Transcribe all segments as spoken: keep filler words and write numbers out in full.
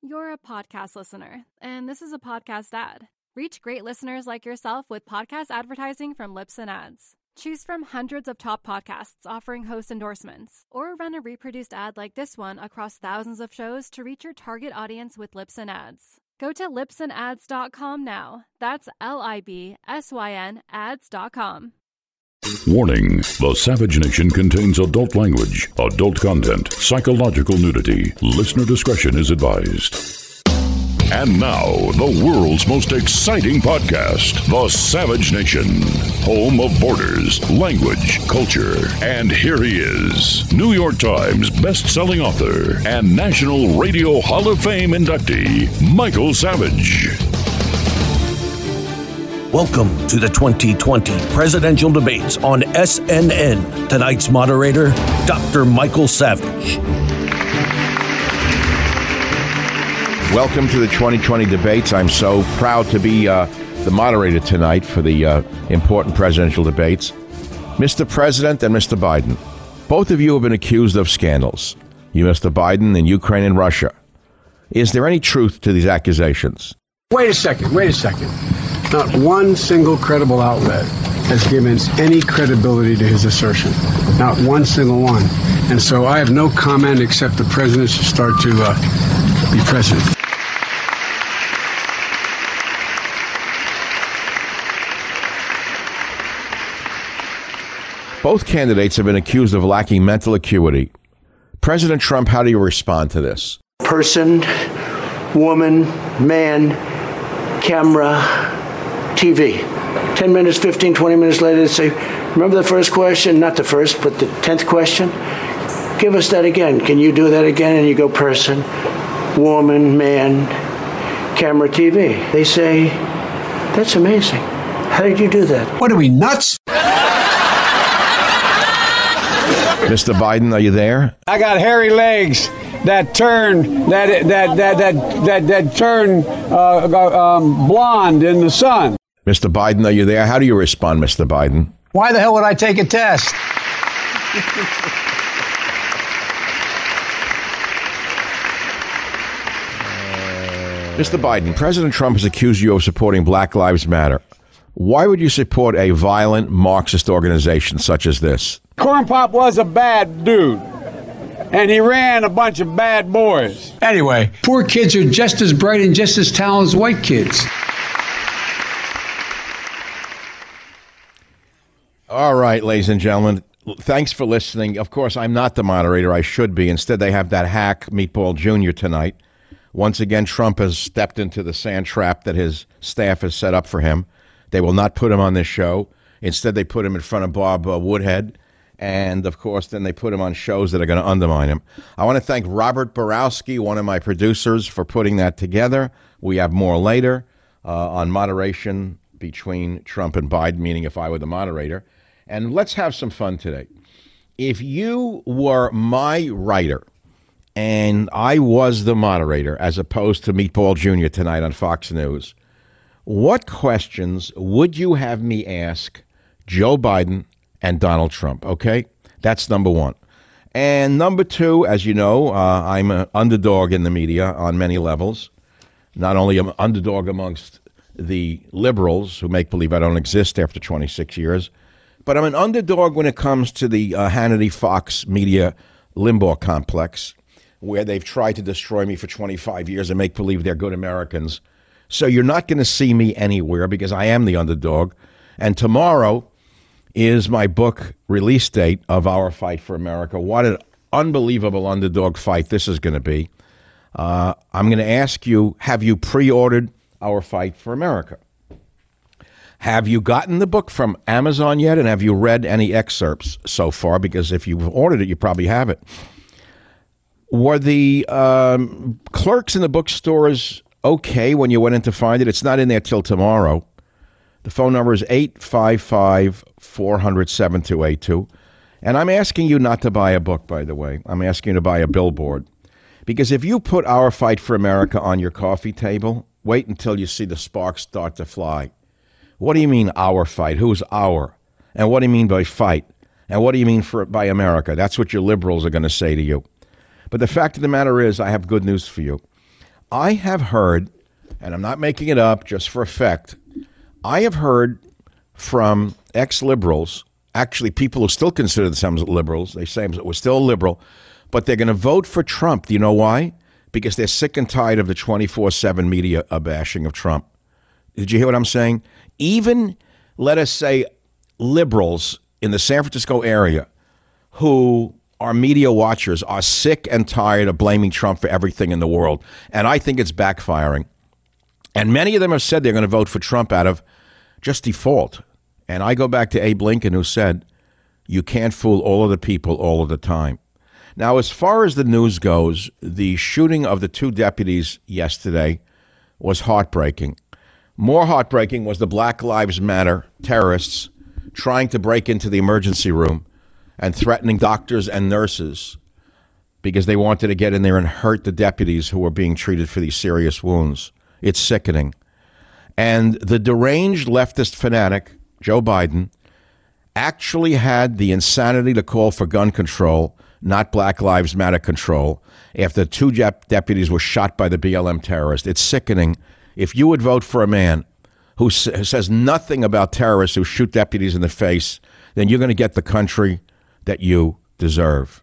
You're a podcast listener, and this is a podcast ad. Reach great listeners like yourself with podcast advertising from Libsyn Ads. Choose from hundreds of top podcasts offering host endorsements, or run a reproduced ad like this one across thousands of shows to reach your target audience with Libsyn Ads. Go to libsyn ads dot com now. That's L I B S Y N ads dot com. Warning, the Savage Nation contains adult language, adult content, psychological nudity. Listener discretion is advised. And now, the world's most exciting podcast, The Savage Nation, home of borders, language, culture. And here he is, New York Times best-selling author and National Radio Hall of Fame inductee, Michael Savage. Welcome to the twenty twenty presidential debates on S N N. Tonight's moderator, Doctor Michael Savage. Welcome to the twenty twenty debates. I'm so proud to be uh, the moderator tonight for the uh, important presidential debates. Mister President and Mister Biden, both of you have been accused of scandals. You, Mister Biden, in Ukraine and Russia. Is there any truth to these accusations? Wait a second, wait a second. Not one single credible outlet has given any credibility to his assertion. Not one single one. And so I have no comment except the president should start to uh, be president. Both candidates have been accused of lacking mental acuity. President Trump, how do you respond to this? Person, woman, man, camera, T V. ten minutes, fifteen, twenty minutes later, they say, remember the first question? Not the first, but the tenth question? Give us that again. Can you do that again? And you go person, woman, man, camera, T V. They say, that's amazing. How did you do that? What are we, nuts? Mister Biden, are you there? I got hairy legs that turn that that that that that, that turn uh, um, blonde in the sun. Mister Biden, are you there? How do you respond, Mister Biden? Why the hell would I take a test? Mister Biden, President Trump has accused you of supporting Black Lives Matter. Why would you support a violent Marxist organization such as this? Corn Pop was a bad dude, and he ran a bunch of bad boys. Anyway, poor kids are just as bright and just as talented as white kids. All right, ladies and gentlemen, thanks for listening. Of course, I'm not the moderator. I should be. Instead, they have that hack, Meatball Junior, tonight. Once again, Trump has stepped into the sand trap that his staff has set up for him. They will not put him on this show. Instead, they put him in front of Bob uh, Woodhead. And, of course, then they put him on shows that are going to undermine him. I want to thank Robert Borowski, one of my producers, for putting that together. We have more later uh, on moderation between Trump and Biden, meaning if I were the moderator. And let's have some fun today. If you were my writer and I was the moderator, as opposed to Meatball Junior tonight on Fox News, what questions would you have me ask Joe Biden and Donald Trump? Okay, that's number one. And number two, as you know, uh, I'm an underdog in the media on many levels. Not only am I an underdog amongst the liberals who make believe I don't exist after twenty-six years, but I'm an underdog when it comes to the uh, Hannity Fox media Limbaugh complex, where they've tried to destroy me for twenty-five years and make believe they're good Americans. So you're not going to see me anywhere because I am the underdog. And tomorrow is my book release date of Our Fight for America. What an unbelievable underdog fight this is going to be. Uh, I'm going to ask you, have you pre-ordered Our Fight for America? Have you gotten the book from Amazon yet? And have you read any excerpts so far? Because if you've ordered it, you probably have it. Were the um, clerks in the bookstores okay when you went in to find it? It's not in there till tomorrow. The phone number is eight five five, four hundred, seven two eight two. And I'm asking you not to buy a book, by the way. I'm asking you to buy a billboard. Because if you put Our Fight for America on your coffee table, wait until you see the sparks start to fly. What do you mean, our fight? Who's our? And what do you mean by fight? And what do you mean for by America? That's what your liberals are going to say to you. But the fact of the matter is, I have good news for you. I have heard, and I'm not making it up just for effect, I have heard from ex-liberals, actually people who still consider themselves liberals, they say we're still liberal, but they're going to vote for Trump. Do you know why? Because they're sick and tired of the twenty-four seven media bashing of Trump. Did you hear what I'm saying? Even, let us say, liberals in the San Francisco area who are media watchers are sick and tired of blaming Trump for everything in the world. And I think it's backfiring. And many of them have said they're going to vote for Trump out of just default. And I go back to Abe Lincoln, who said, you can't fool all of the people all of the time. Now, as far as the news goes, the shooting of the two deputies yesterday was heartbreaking. More heartbreaking was the Black Lives Matter terrorists trying to break into the emergency room and threatening doctors and nurses because they wanted to get in there and hurt the deputies who were being treated for these serious wounds. It's sickening. And the deranged leftist fanatic, Joe Biden, actually had the insanity to call for gun control, not Black Lives Matter control, after two jep- deputies were shot by the B L M terrorist. It's sickening. If you would vote for a man who s- says nothing about terrorists who shoot deputies in the face, then you're going to get the country that you deserve.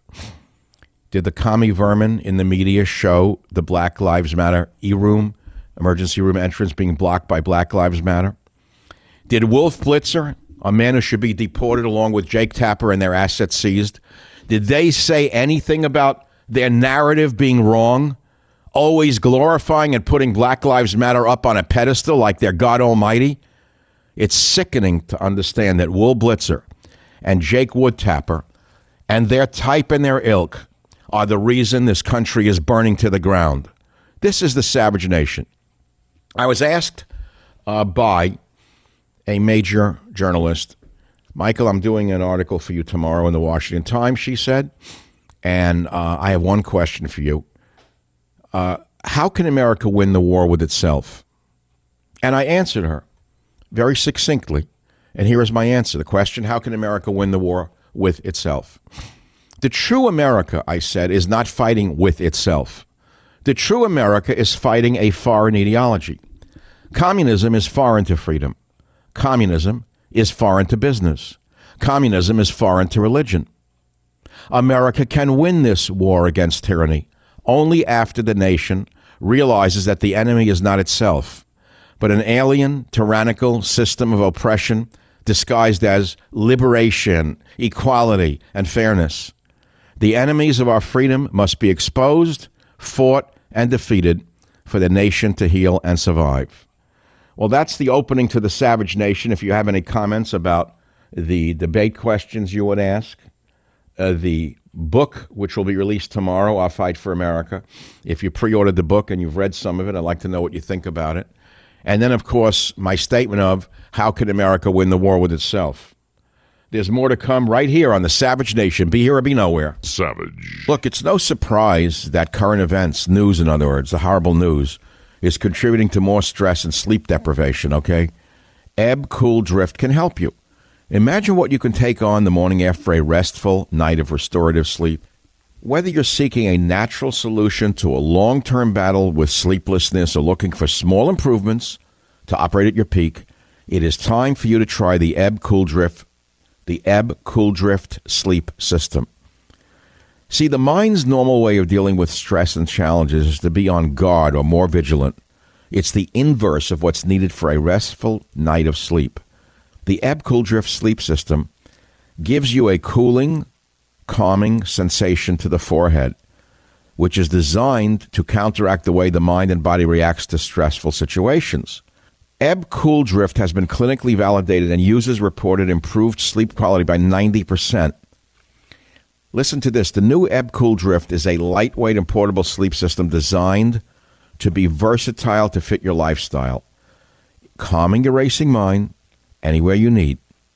Did the commie vermin in the media show the Black Lives Matter e-room, emergency room entrance being blocked by Black Lives Matter? Did Wolf Blitzer, a man who should be deported along with Jake Tapper and their assets seized, did they say anything about their narrative being wrong, always glorifying and putting Black Lives Matter up on a pedestal like they're God Almighty? It's sickening to understand that Wolf Blitzer and Jake Woodtapper and their type and their ilk are the reason this country is burning to the ground. This is the Savage Nation. I was asked uh, by a major journalist, Michael, I'm doing an article for you tomorrow in the Washington Times, she said, and uh, I have one question for you. Uh, how can America win the war with itself? And I answered her very succinctly. And here is my answer. The question, how can America win the war with itself? The true America, I said, is not fighting with itself. The true America is fighting a foreign ideology. Communism is foreign to freedom. Communism is foreign to business. Communism is foreign to religion. America can win this war against tyranny only after the nation realizes that the enemy is not itself, but an alien, tyrannical system of oppression disguised as liberation, equality, and fairness. The enemies of our freedom must be exposed, fought, and defeated for the nation to heal and survive. Well, that's the opening to the Savage Nation. If you have any comments about the debate questions you would ask, uh, the book, which will be released tomorrow, Our Fight for America. If you pre-ordered the book and you've read some of it, I'd like to know what you think about it. And then, of course, my statement of how can America win the war with itself? There's more to come right here on the Savage Nation. Be here or be nowhere. Savage. Look, it's no surprise that current events, news in other words, the horrible news, is contributing to more stress and sleep deprivation, okay? Ebb Cool Drift can help you. Imagine what you can take on the morning after a restful night of restorative sleep. Whether you're seeking a natural solution to a long-term battle with sleeplessness or looking for small improvements to operate at your peak, it is time for you to try the Ebb Cool Drift, the Ebb Cool Drift sleep system. See, the mind's normal way of dealing with stress and challenges is to be on guard or more vigilant. It's the inverse of what's needed for a restful night of sleep. The Ebb Cool Drift sleep system gives you a cooling, calming sensation to the forehead, which is designed to counteract the way the mind and body reacts to stressful situations. Ebb Cool Drift has been clinically validated, and users reported improved sleep quality by ninety percent. Listen to this. The new Ebb Cool Drift is a lightweight and portable sleep system designed to be versatile to fit your lifestyle, calming your racing mind anywhere you need.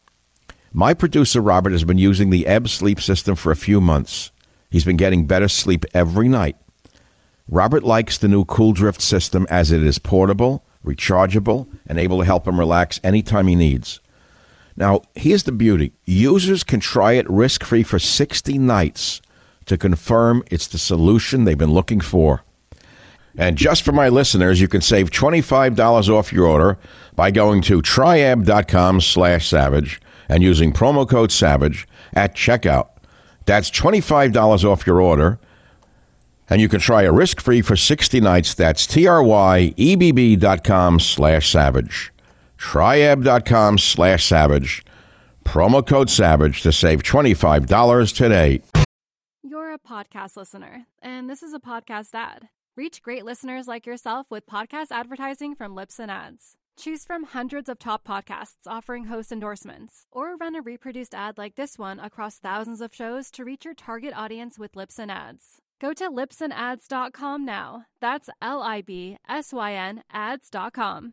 My producer, Robert, has been using the Ebb sleep system for a few months. He's been getting better sleep every night. Robert likes the new Cool Drift system as it is portable, rechargeable, and able to help him relax anytime he needs. Now, here's the beauty. Users can try it risk-free for sixty nights to confirm it's the solution they've been looking for. And just for my listeners, you can save twenty-five dollars off your order by going to triab.com slash savage and using promo code SAVAGE at checkout. That's twenty-five dollars off your order, and you can try a risk-free for sixty nights. That's T-R-Y-E-B-B dot com slash savage. Triab.com slash savage. Promo code SAVAGE to save twenty-five dollars today. You're a podcast listener, and this is a podcast ad. Reach great listeners like yourself with podcast advertising from Libsyn Ads. Choose from hundreds of top podcasts offering host endorsements, or run a reproduced ad like this one across thousands of shows to reach your target audience with Libsyn Ads. Go to libsyn ads dot com now. That's L I B S Y N ads dot com.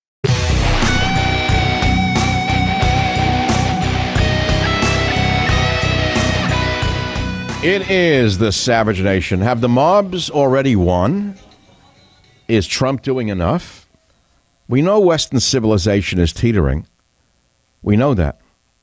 It is the Savage Nation. Have the mobs already won? Is Trump doing enough? We know Western civilization is teetering. We know that.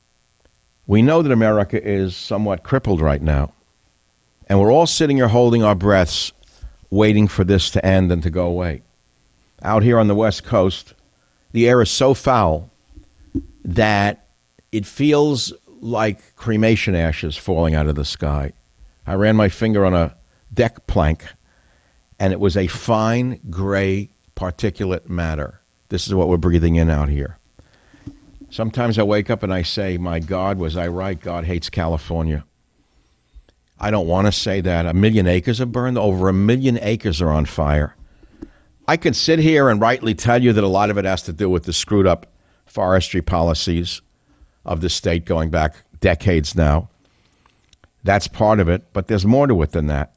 We know that America is somewhat crippled right now. And we're all sitting here holding our breaths, waiting for this to end and to go away. Out here on the West Coast, the air is so foul that it feels like cremation ashes falling out of the sky. I ran my finger on a deck plank, and it was a fine gray particulate matter. This is what we're breathing in out here. Sometimes I wake up and I say, my God, was I right? God hates California. I don't want to say that. A million acres have burned. Over a million acres are on fire. I can sit here and rightly tell you that a lot of it has to do with the screwed up forestry policies of the state going back decades now. That's part of it, but there's more to it than that.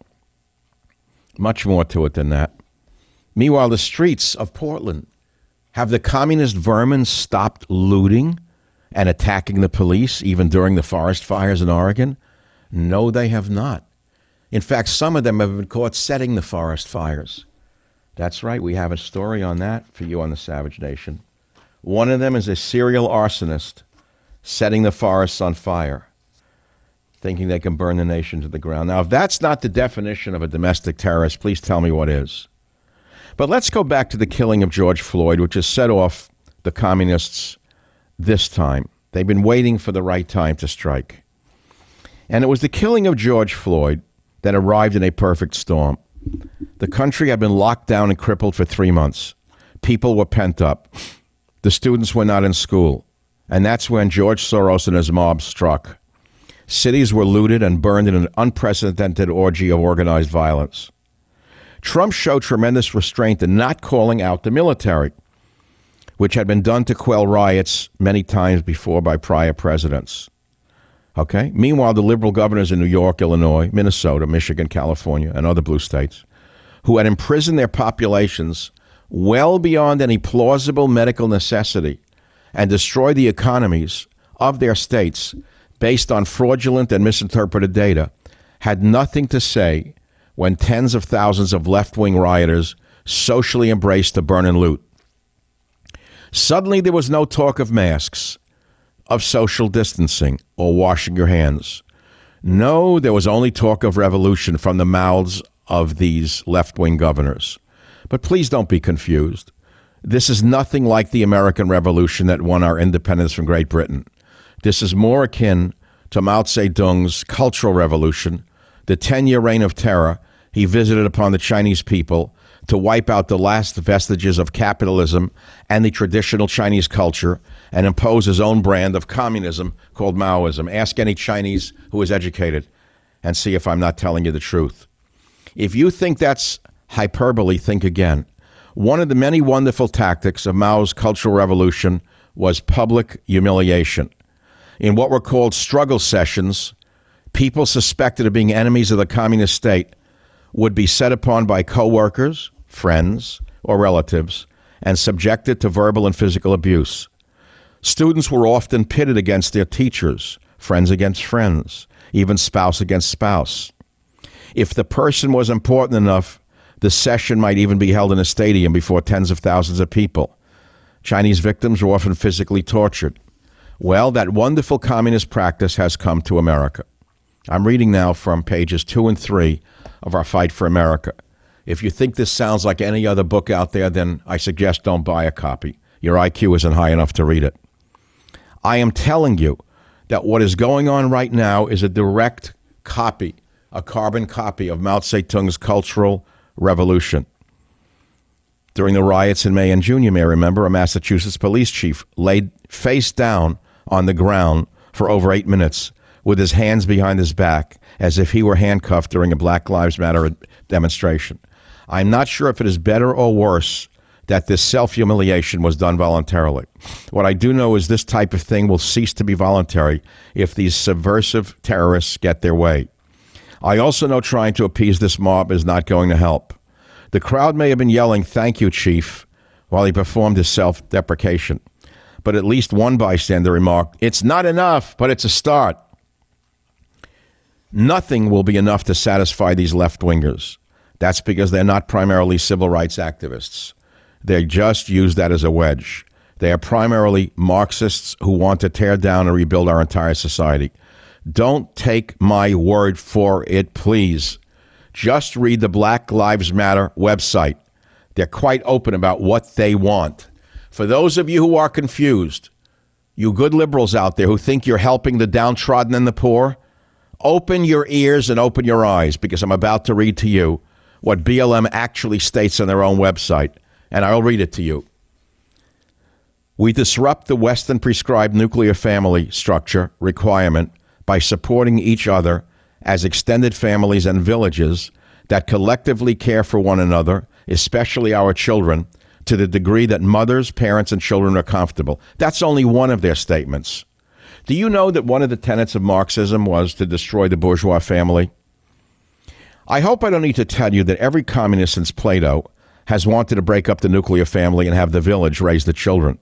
Much more to it than that. Meanwhile, the streets of Portland, have the communist vermin stopped looting and attacking the police even during the forest fires in Oregon? No, they have not. In fact, some of them have been caught setting the forest fires. That's right. We have a story on that for you on the Savage Nation. One of them is a serial arsonist setting the forests on fire, thinking they can burn the nation to the ground. Now, if that's not the definition of a domestic terrorist, please tell me what is. But let's go back to the killing of George Floyd, which has set off the communists this time. They've been waiting for the right time to strike. And it was the killing of George Floyd that arrived in a perfect storm. The country had been locked down and crippled for three months. People were pent up. The students were not in school. And that's when George Soros and his mob struck. Cities were looted and burned in an unprecedented orgy of organized violence. Trump showed tremendous restraint in not calling out the military, which had been done to quell riots many times before by prior presidents. Okay. Meanwhile, the liberal governors in New York, Illinois, Minnesota, Michigan, California, and other blue states, who had imprisoned their populations well beyond any plausible medical necessity and destroyed the economies of their states based on fraudulent and misinterpreted data, had nothing to say when tens of thousands of left-wing rioters socially embraced the burn and loot. Suddenly, there was no talk of masks, of social distancing, or washing your hands. No, there was only talk of revolution from the mouths of these left-wing governors. But please don't be confused. This is nothing like the American Revolution that won our independence from Great Britain. This is more akin to Mao Zedong's Cultural Revolution, the ten-year reign of terror he visited upon the Chinese people to wipe out the last vestiges of capitalism and the traditional Chinese culture and impose his own brand of communism called Maoism. Ask any Chinese who is educated and see if I'm not telling you the truth. If you think that's hyperbole, think again. One of the many wonderful tactics of Mao's Cultural Revolution was public humiliation. In what were called struggle sessions, people suspected of being enemies of the communist state would be set upon by co-workers, friends, or relatives and subjected to verbal and physical abuse. Students were often pitted against their teachers, friends against friends, even spouse against spouse. If the person was important enough, the session might even be held in a stadium before tens of thousands of people. Chinese victims were often physically tortured. Well, that wonderful communist practice has come to America. I'm reading now from pages two and three of our Fight for America. If you think this sounds like any other book out there, then I suggest don't buy a copy. Your I Q isn't high enough to read it. I am telling you that what is going on right now is a direct copy, a carbon copy of Mao Zedong's Cultural Revolution. During the riots in May and June, you may remember, a Massachusetts police chief laid face down on the ground for over eight minutes with his hands behind his back as if he were handcuffed during a Black Lives Matter demonstration. I'm not sure if it is better or worse that this self-humiliation was done voluntarily. What I do know is this type of thing will cease to be voluntary if these subversive terrorists get their way. I also know trying to appease this mob is not going to help. The crowd may have been yelling, "Thank you, Chief," while he performed his self-deprecation. But at least one bystander remarked, "It's not enough, but it's a start." Nothing will be enough to satisfy these left-wingers. That's because they're not primarily civil rights activists. They just use that as a wedge. They are primarily Marxists who want to tear down and rebuild our entire society. Don't take my word for it, please. Just read the Black Lives Matter website. They're quite open about what they want. For those of you who are confused, you good liberals out there who think you're helping the downtrodden and the poor, open your ears and open your eyes, because I'm about to read to you what B L M actually states on their own website, and I'll read it to you. We disrupt the Western prescribed nuclear family structure requirement by supporting each other as extended families and villages that collectively care for one another, especially our children, to the degree that mothers, parents, and children are comfortable. That's only one of their statements. Do you know that one of the tenets of Marxism was to destroy the bourgeois family? I hope I don't need to tell you that every communist since Plato has wanted to break up the nuclear family and have the village raise the children.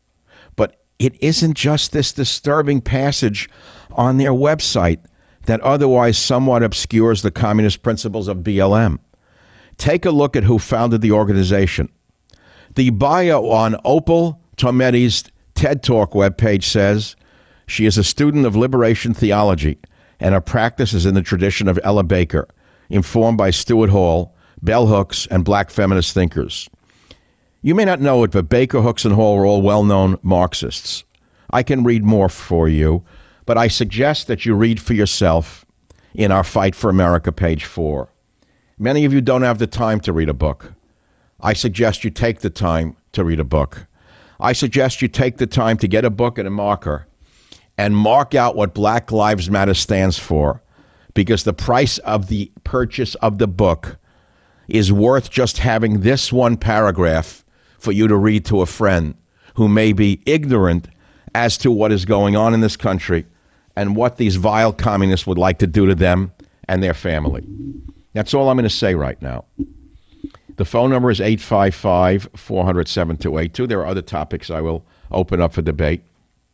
But it isn't just this disturbing passage on their website that otherwise somewhat obscures the communist principles of B L M. Take a look at who founded the organization. The bio on Opal Tometi's TED Talk webpage says she is a student of liberation theology and her practice is in the tradition of Ella Baker, informed by Stuart Hall, bell hooks, and black feminist thinkers. You may not know it, but Baker, Hooks, and Hall are all well-known Marxists. I can read more for you, but I suggest that you read for yourself in our Fight for America, page four. Many of you don't have the time to read a book. I suggest you take the time to read a book. I suggest you take the time to get a book and a marker and mark out what Black Lives Matter stands for, because the price of the purchase of the book is worth just having this one paragraph for you to read to a friend who may be ignorant as to what is going on in this country and what these vile communists would like to do to them and their family. That's all I'm going to say right now. The phone number is eight five five, four hundred, seven two eight two. There are other topics I will open up for debate,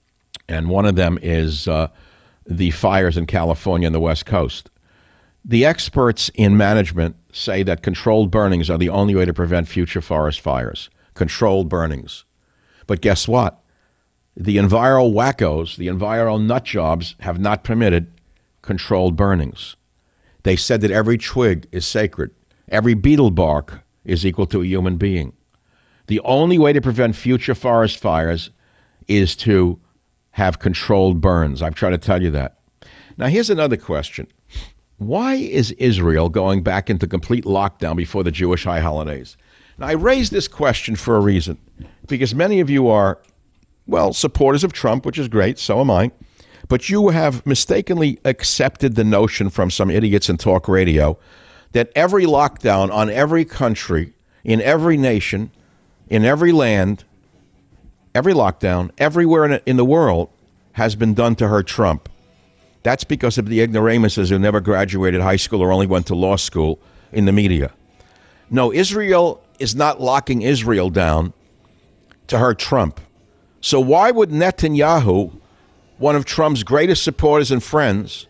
and one of them is uh, the fires in California and the West Coast. The experts in management say that controlled burnings are the only way to prevent future forest fires. Controlled burnings. But guess what? The enviro wackos, the enviro nut jobs, have not permitted controlled burnings. They said that every twig is sacred. Every beetle bark is equal to a human being. The only way to prevent future forest fires is to have controlled burns. I've tried to tell you that. Now, here's another question. Why is Israel going back into complete lockdown before the Jewish high holidays? Now, I raise this question for a reason, because many of you are, well, supporters of Trump, which is great, so am I, but you have mistakenly accepted the notion from some idiots in talk radio that every lockdown on every country, in every nation, in every land, every lockdown, everywhere in, in the world has been done to hurt Trump. That's because of the ignoramuses who never graduated high school or only went to law school in the media. No, Israel is not locking Israel down to hurt Trump. So why would Netanyahu, one of Trump's greatest supporters and friends,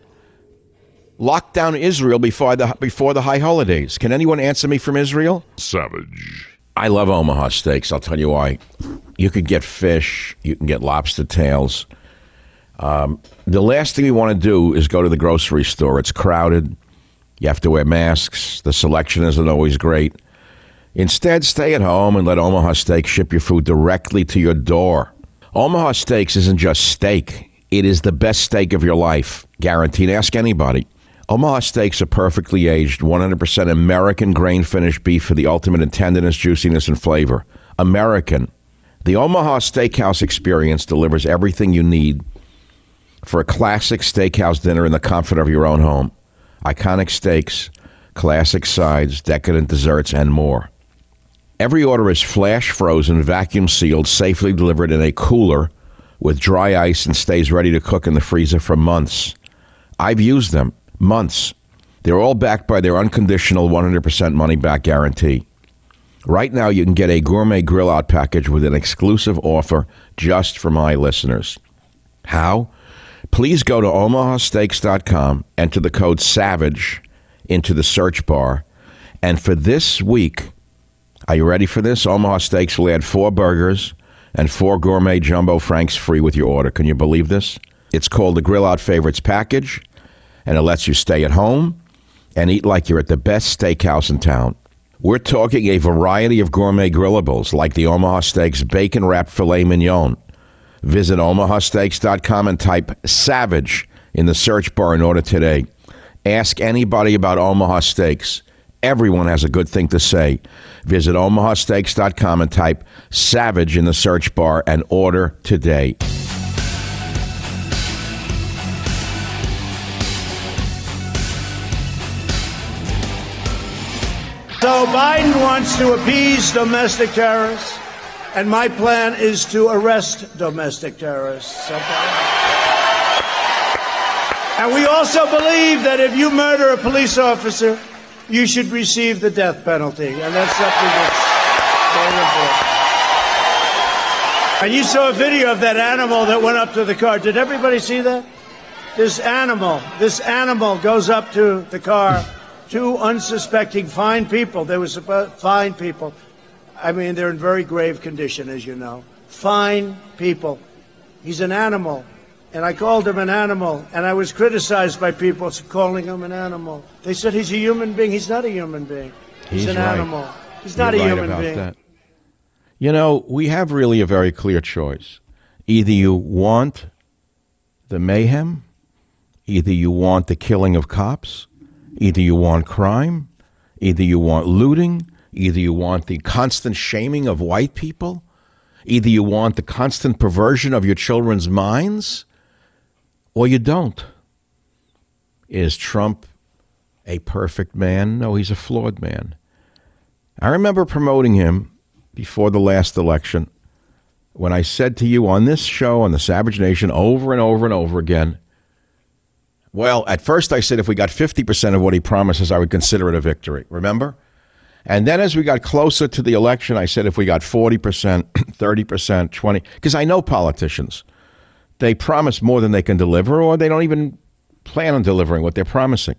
lock down Israel before the before the high holidays? Can anyone answer me from Israel? Savage. I love Omaha steaks. I'll tell you why. You could get fish. You can get lobster tails. Um, the last thing you want to do is go to the grocery store. It's crowded. You have to wear masks. The selection isn't always great. Instead, stay at home and let Omaha Steaks ship your food directly to your door. Omaha Steaks isn't just steak. It is the best steak of your life. Guaranteed. Ask anybody. Omaha Steaks are perfectly aged, one hundred percent American grain-finished beef for the ultimate in tenderness, juiciness, and flavor. American. The Omaha Steakhouse experience delivers everything you need for a classic steakhouse dinner in the comfort of your own home. Iconic steaks, classic sides, decadent desserts, and more. Every order is flash frozen, vacuum sealed, safely delivered in a cooler with dry ice and stays ready to cook in the freezer for months. I've used them. Months. They're all backed by their unconditional one hundred percent money-back guarantee. Right now, you can get a gourmet grill-out package with an exclusive offer just for my listeners. How? Please go to omaha steaks dot com, enter the code SAVAGE into the search bar, and for this week, are you ready for this? Omaha Steaks will add four burgers and four gourmet jumbo franks free with your order. Can you believe this? It's called the Grill Out Favorites Package, and it lets you stay at home and eat like you're at the best steakhouse in town. We're talking a variety of gourmet grillables like the Omaha Steaks bacon-wrapped filet mignon. Visit omaha steaks dot com and type SAVAGE in the search bar and order today. Ask anybody about Omaha Steaks. Everyone has a good thing to say. Visit omaha steaks dot com and type SAVAGE in the search bar and order today. So Biden wants to appease domestic terrorists, and my plan is to arrest domestic terrorists. Okay? And we also believe that if you murder a police officer, you should receive the death penalty. And that's something that's very important. And you saw a video of that animal that went up to the car. Did everybody see that? This animal, this animal goes up to the car. Two unsuspecting fine people. They were supposed fine people. I mean, they're in very grave condition, as you know. Fine people. He's an animal. And I called him an animal. And I was criticized by people calling him an animal. They said he's a human being. He's not a human being. He's, he's an right. animal. He's not You're a right human about being. That. You know, we have really a very clear choice. Either you want the mayhem, either you want the killing of cops, either you want crime, either you want looting, either you want the constant shaming of white people, either you want the constant perversion of your children's minds, or you don't. Is Trump a perfect man? No, he's a flawed man. I remember promoting him before the last election when I said to you on this show, on the Savage Nation, over and over and over again, well, at first I said if we got fifty percent of what he promises, I would consider it a victory. Remember? And then as we got closer to the election, I said if we got forty percent, thirty percent, twenty percent, because I know politicians. They promise more than they can deliver, or they don't even plan on delivering what they're promising.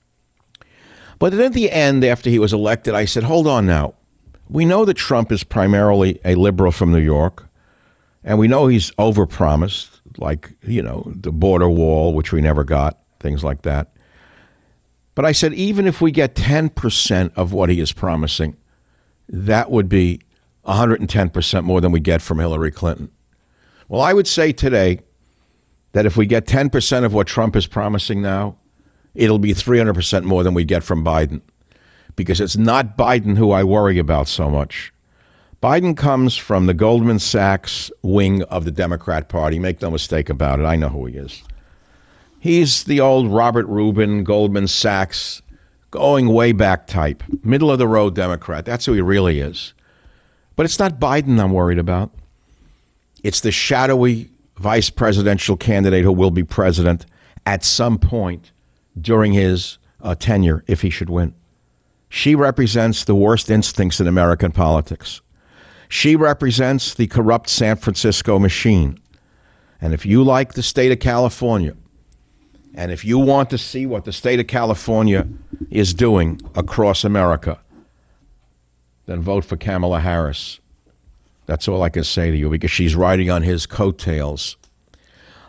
But then at the end, after he was elected, I said, hold on now. We know that Trump is primarily a liberal from New York, and we know he's overpromised, like, you know, the border wall, which we never got, things like that. But I said, even if we get ten percent of what he is promising, that would be one hundred ten percent more than we get from Hillary Clinton. Well, I would say today that if we get ten percent of what Trump is promising now, it'll be three hundred percent more than we get from Biden. Because it's not Biden who I worry about so much. Biden comes from the Goldman Sachs wing of the Democrat Party. Make no mistake about it. I know who he is. He's the old Robert Rubin, Goldman Sachs, going way back type, middle of the road Democrat. That's who he really is. But it's not Biden I'm worried about. It's the shadowy vice presidential candidate who will be president at some point during his uh, tenure, if he should win. She represents the worst instincts in American politics. She represents the corrupt San Francisco machine. And if you like the state of California, and if you want to see what the state of California is doing across America, then vote for Kamala Harris. That's all I can say to you, because she's riding on his coattails.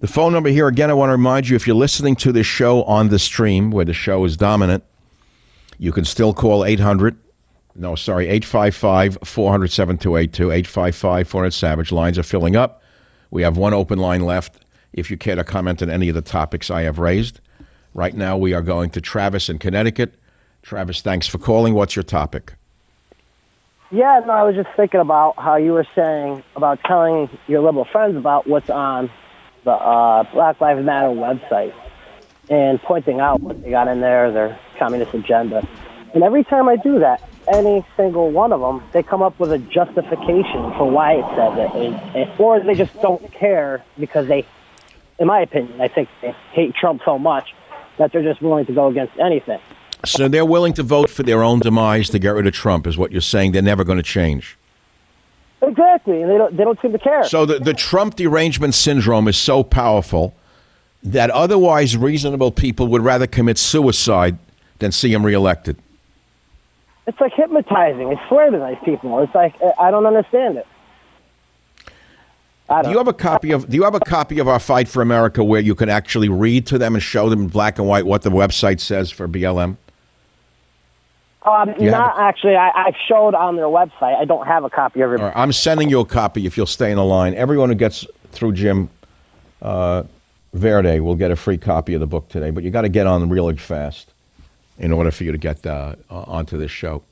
The phone number here, again, I want to remind you, if you're listening to this show on the stream, where the show is dominant, you can still call eight hundred, no, sorry, eight five five, four hundred, seven two eight two, eight five five, four hundred, SAVAGE. Lines are filling up. We have one open line left if you care to comment on any of the topics I have raised. Right now, we are going to Travis in Connecticut. Travis, thanks for calling. What's your topic? Yeah, no, I was just thinking about how you were saying about telling your liberal friends about what's on the uh, Black Lives Matter website and pointing out what they got in there, their communist agenda. And every time I do that, any single one of them, they come up with a justification for why it says it. And, and, or they just don't care because they, in my opinion, I think they hate Trump so much that they're just willing to go against anything. So they're willing to vote for their own demise to get rid of Trump is what you're saying. They're never going to change. Exactly, and they don't, they don't seem to care. So the, the Trump derangement syndrome is so powerful that otherwise reasonable people would rather commit suicide than see him reelected. It's like hypnotizing. I swear to these people. It's like, I don't understand it. I don't do you have a copy of Do you have a copy of our Fight for America where you can actually read to them and show them in black and white what the website says for B L M? Um, not actually. I, I've showed on their website. I don't have a copy of it. Right, I'm sending you a copy if you'll stay in the line. Everyone who gets through Jim uh, Verde will get a free copy of the book today, but you got to get on really fast in order for you to get uh, onto this show.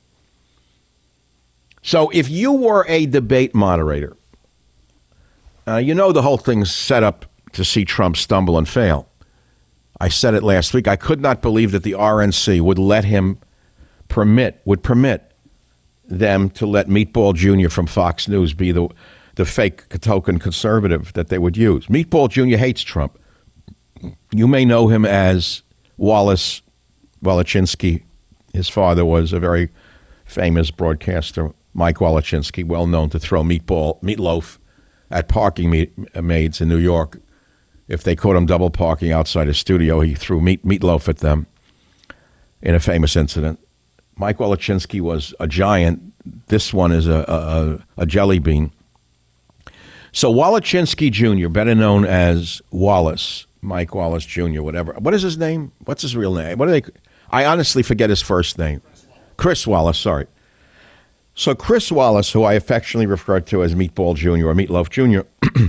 So if you were a debate moderator, uh, you know the whole thing's set up to see Trump stumble and fail. I said it last week. I could not believe that the R N C would let him permit, would permit them to let Meatball Junior from Fox News be the the fake token conservative that they would use. Meatball Junior hates Trump. You may know him as Wallace Wolochinsky. His father was a very famous broadcaster, Mike Wolochinsky, well known to throw meatball, meatloaf at parking meet, maids in New York. If they caught him double parking outside his studio, he threw meat, meatloaf at them in a famous incident. Mike Wolochinsky was a giant. This one is a, a, a jelly bean. So Wolochinsky Junior, better known as Wallace, Mike Wallace Junior, whatever. What is his name? What's his real name? What do they? I honestly forget his first name. Chris Wallace, sorry. So Chris Wallace, who I affectionately refer to as Meatball Junior or Meatloaf Junior,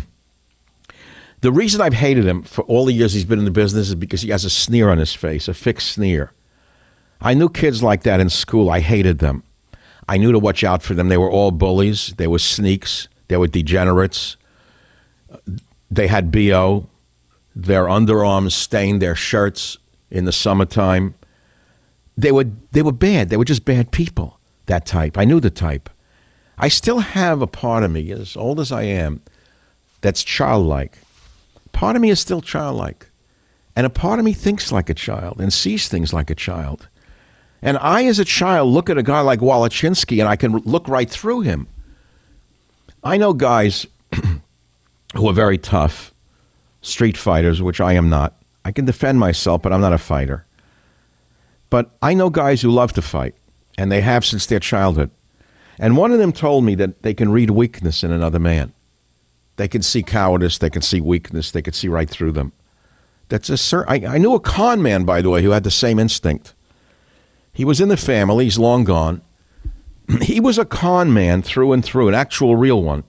the reason I've hated him for all the years he's been in the business is because he has a sneer on his face, a fixed sneer. I knew kids like that in school. I hated them. I knew to watch out for them. They were all bullies. They were sneaks. They were degenerates. They had B O. Their underarms stained their shirts in the summertime. They were they were bad. They were just bad people, that type. I knew the type. I still have a part of me, as old as I am, that's childlike. Part of me is still childlike. And a part of me thinks like a child and sees things like a child. And I, as a child, look at a guy like Wolochinsky, and I can look right through him. I know guys who are very tough, street fighters, which I am not. I can defend myself, but I'm not a fighter. But I know guys who love to fight, and they have since their childhood. And one of them told me that they can read weakness in another man. They can see cowardice, they can see weakness, they can see right through them. That's a cer- I, I knew a con man, by the way, who had the same instinct. He was in the family. He's long gone. He was a con man through and through, an actual real one.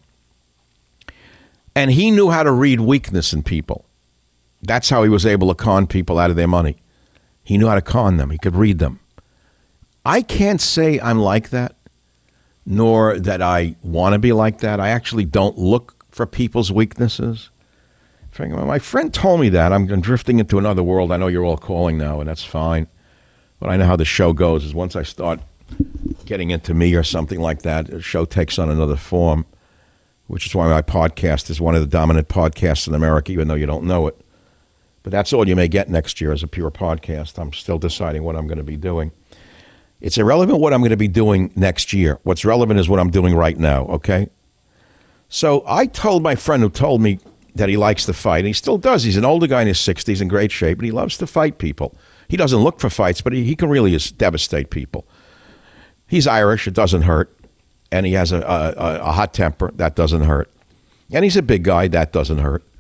And he knew how to read weakness in people. That's how he was able to con people out of their money. He knew how to con them. He could read them. I can't say I'm like that, nor that I want to be like that. I actually don't look for people's weaknesses. My friend told me that. I'm drifting into another world. I know you're all calling now, and that's fine. But I know how the show goes is once I start getting into me or something like that, the show takes on another form, which is why my podcast is one of the dominant podcasts in America, even though you don't know it. But that's all you may get next year as a pure podcast. I'm still deciding what I'm going to be doing. It's irrelevant what I'm going to be doing next year. What's relevant is what I'm doing right now, okay? So I told my friend who told me that he likes to fight, and he still does. He's an older guy in his sixties, in great shape, and he loves to fight people. He doesn't look for fights, but he, he can really just devastate people. He's Irish. It doesn't hurt. And he has a, a, a hot temper. That doesn't hurt. And he's a big guy. That doesn't hurt.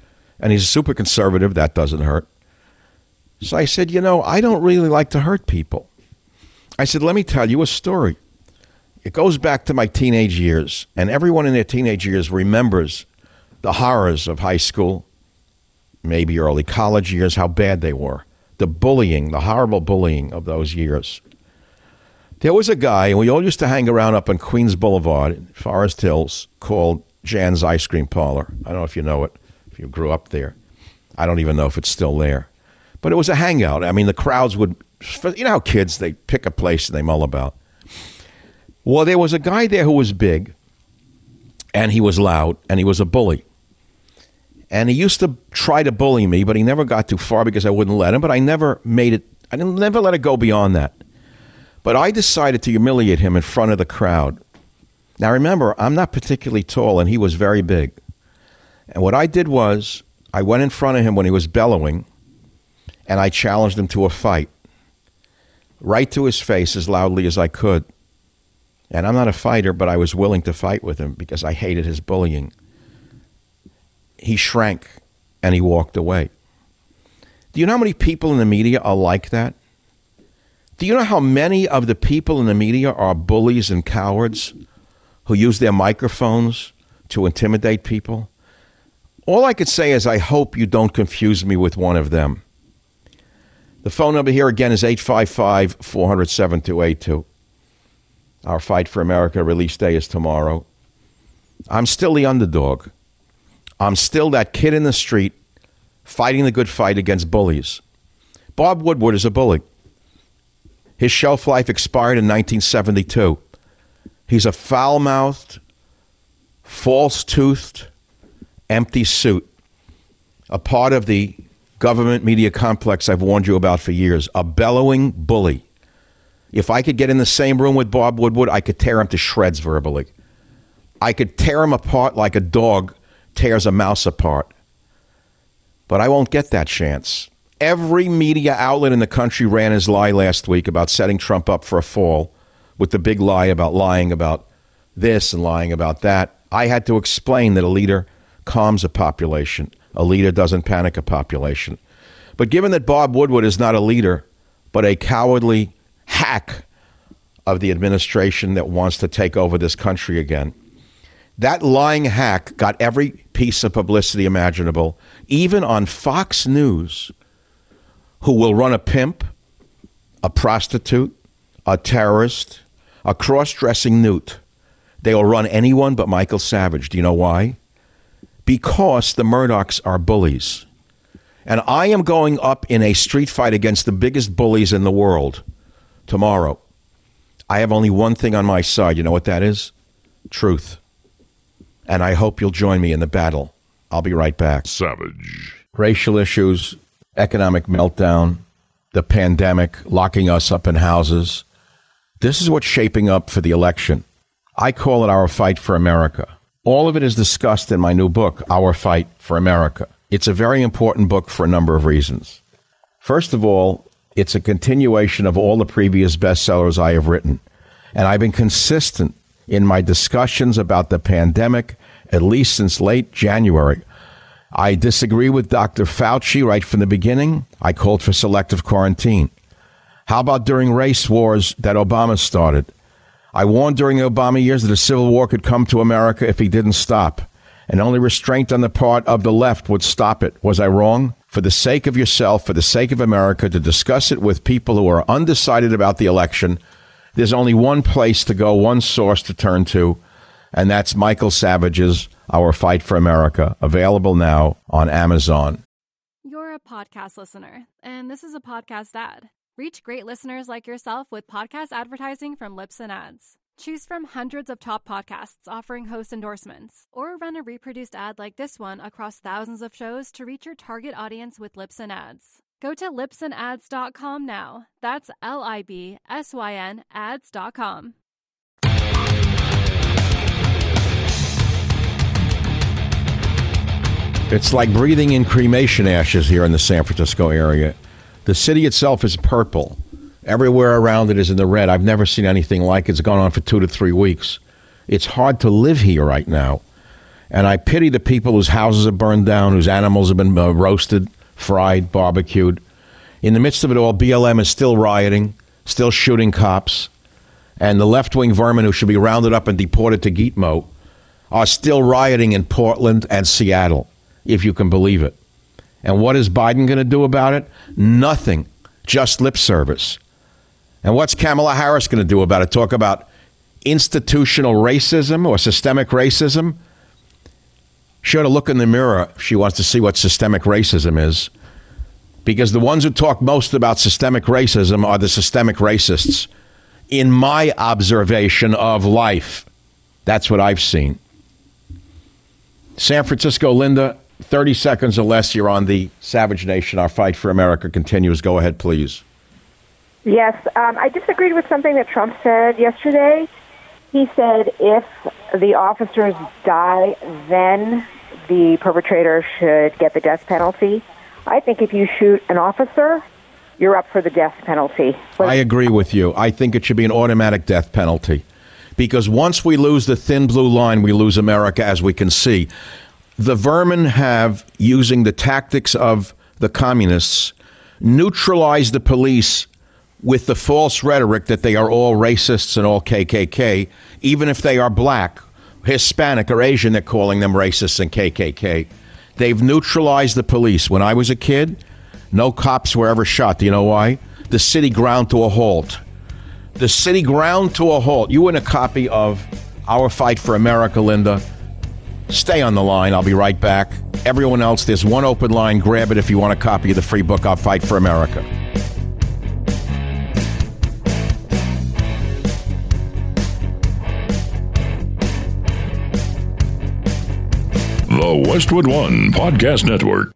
And he's super conservative. That doesn't hurt. So I said, you know, I don't really like to hurt people. I said, let me tell you a story. It goes back to my teenage years, and everyone in their teenage years remembers the horrors of high school, maybe early college years, how bad they were. The bullying, the horrible bullying of those years. There was a guy, and we all used to hang around up on Queens Boulevard in Forest Hills, called Jan's Ice Cream Parlor. I don't know if you know it, if you grew up there. I don't even know if it's still there. But it was a hangout. I mean, the crowds would, you know how kids, they pick a place and they mull about. Well, there was a guy there who was big, and he was loud, and he was a bully. And he used to try to bully me, but he never got too far because I wouldn't let him. But I never made it, I didn't, never let it go beyond that. But I decided to humiliate him in front of the crowd. Now, remember, I'm not particularly tall, and he was very big. And what I did was, I went in front of him when he was bellowing, and I challenged him to a fight. Right to his face as loudly as I could. And I'm not a fighter, but I was willing to fight with him because I hated his bullying. He shrank, and he walked away. Do you know how many people in the media are like that? Do you know how many of the people in the media are bullies and cowards who use their microphones to intimidate people? All I could say is I hope you don't confuse me with one of them. The phone number here again is eight five five, four hundred, seven two eight two. Our Fight for America release day is tomorrow. I'm still the underdog. I'm still that kid in the street fighting the good fight against bullies. Bob Woodward is a bully. His shelf life expired in nineteen seventy-two. He's a foul-mouthed, false-toothed, empty suit. A part of the government media complex I've warned you about for years. A bellowing bully. If I could get in the same room with Bob Woodward, I could tear him to shreds verbally. I could tear him apart like a dog tears a mouse apart. But I won't get that chance. Every media outlet in the country ran his lie last week about setting Trump up for a fall with the big lie about lying about this and lying about that. I had to explain that a leader calms a population. A leader doesn't panic a population. But given that Bob Woodward is not a leader, but a cowardly hack of the administration that wants to take over this country again, that lying hack got every piece of publicity imaginable, even on Fox News, who will run a pimp, a prostitute, a terrorist, a cross-dressing newt. They will run anyone but Michael Savage. Do you know why? Because the Murdochs are bullies. And I am going up in a street fight against the biggest bullies in the world tomorrow. I have only one thing on my side. You know what that is? Truth. And I hope you'll join me in the battle. I'll be right back. Savage. Racial issues, economic meltdown, the pandemic, locking us up in houses. This is what's shaping up for the election. I call it Our Fight for America. All of it is discussed in my new book, Our Fight for America. It's a very important book for a number of reasons. First of all, it's a continuation of all the previous bestsellers I have written. And I've been consistent in my discussions about the pandemic, at least since late January. I disagree with Doctor Fauci right from the beginning. I called for selective quarantine. How about during race wars that Obama started? I warned during the Obama years that a civil war could come to America if he didn't stop, and only restraint on the part of the left would stop it. Was I wrong? For the sake of yourself, for the sake of America, to discuss it with people who are undecided about the election, there's only one place to go, one source to turn to, and that's Michael Savage's Our Fight for America, available now on Amazon. You're a podcast listener, and this is a podcast ad. Reach great listeners like yourself with podcast advertising from Libsyn Ads. Choose from hundreds of top podcasts offering host endorsements, or run a reproduced ad like this one across thousands of shows to reach your target audience with Libsyn Ads. Go to libsyn ads dot com now. That's L I B S Y N ads dot com. It's like breathing in cremation ashes here in the San Francisco area. The city itself is purple. Everywhere around it is in the red. I've never seen anything like it. It's gone on for two to three weeks. It's hard to live here right now. And I pity the people whose houses are burned down, whose animals have been uh, roasted, fried, barbecued. In the midst of it all, B L M is still rioting, still shooting cops. And the left-wing vermin who should be rounded up and deported to Gitmo are still rioting in Portland and Seattle, if you can believe it. And what is Biden going to do about it? Nothing. Just lip service. And what's Kamala Harris going to do about it? Talk about institutional racism or systemic racism? She ought to look in the mirror if she wants to see what systemic racism is. Because the ones who talk most about systemic racism are the systemic racists. In my observation of life, that's what I've seen. San Francisco, Linda, thirty seconds or less, you're on the Savage Nation. Our fight for America continues. Go ahead, please. Yes, um, I disagreed with something that Trump said yesterday. He said if the officers die, then the perpetrator should get the death penalty. I think if you shoot an officer, you're up for the death penalty. But I agree with you. I think it should be an automatic death penalty. Because once we lose the thin blue line, we lose America, as we can see. The vermin have, using the tactics of the communists, neutralized the police with the false rhetoric that they are all racists and all K K K, even if they are black, Hispanic, or Asian, they're calling them racists and K K K. They've neutralized the police. When I was a kid, no cops were ever shot. Do you know why? The city ground to a halt. The city ground to a halt. You win a copy of Our Fight for America, Linda. Stay on the line. I'll be right back. Everyone else, there's one open line. Grab it if you want a copy of the free book, Our Fight for America. The Westwood One Podcast Network.